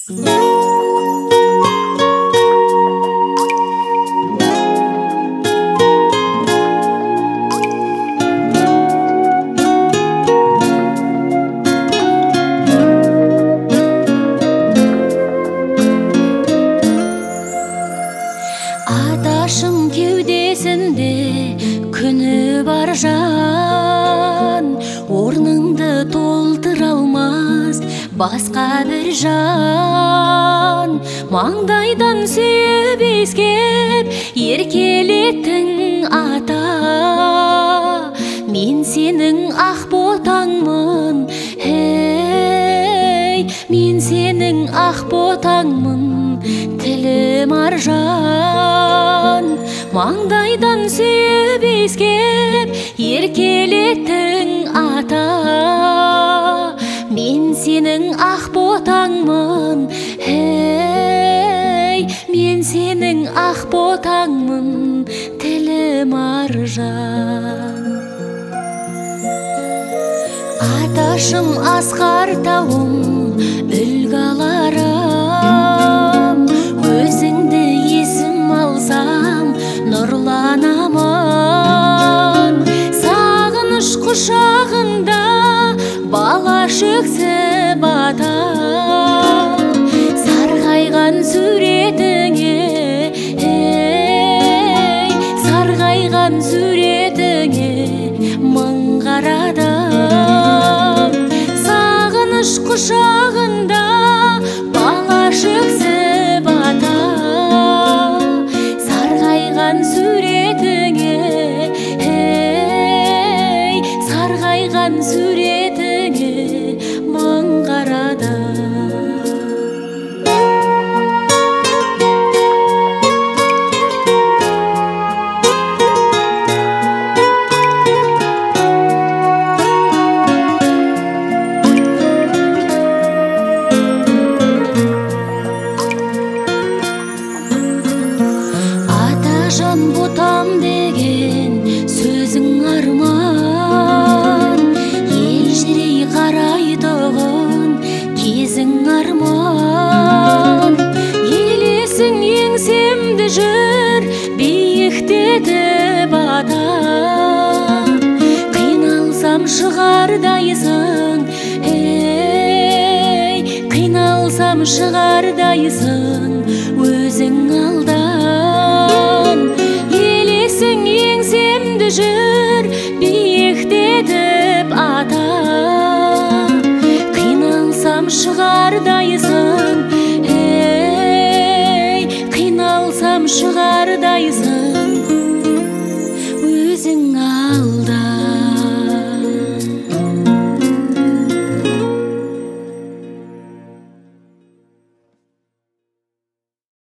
Аташым кеудесінде күні бар жан, орныңды толтыра алмас басқа бір жан. Маңдайдан сүйіп иіскеп еркелеттің ата, мен сенің ақ ботаңмын, мен сенің ақ ботаңмын, тілім аржан. Маңдайдан сүйіп иіскеп еркелеттің ата, мен сенің ақ ботаңмын, мен сенің ақ ботаңмын, тілім аржан. Аташым асқар тауым, үлгі аларым, өзіңді есім алсам нұрланамын. Сағыныш құшағында бала шөксіп ата, сарғайған суретіңе, сарғайған суретіңе мың қарадым. Сағыныш құшағында бала шөксіп ата, сарғайған суретіңе, сарғайған суретіңе мың қарадым. Жан ботам деген сөзің арман, елжірей қарайтұғын кезің арман. Елесің еңсемді жүр биіктетіп ата, қиналсам шығардайсың, қиналсам шығардайсың өзің алдан. Елесің еңсемді жүр биіктетіп ата, қиналсам шығардайсың, қиналсам шығардайсың өзің алдан.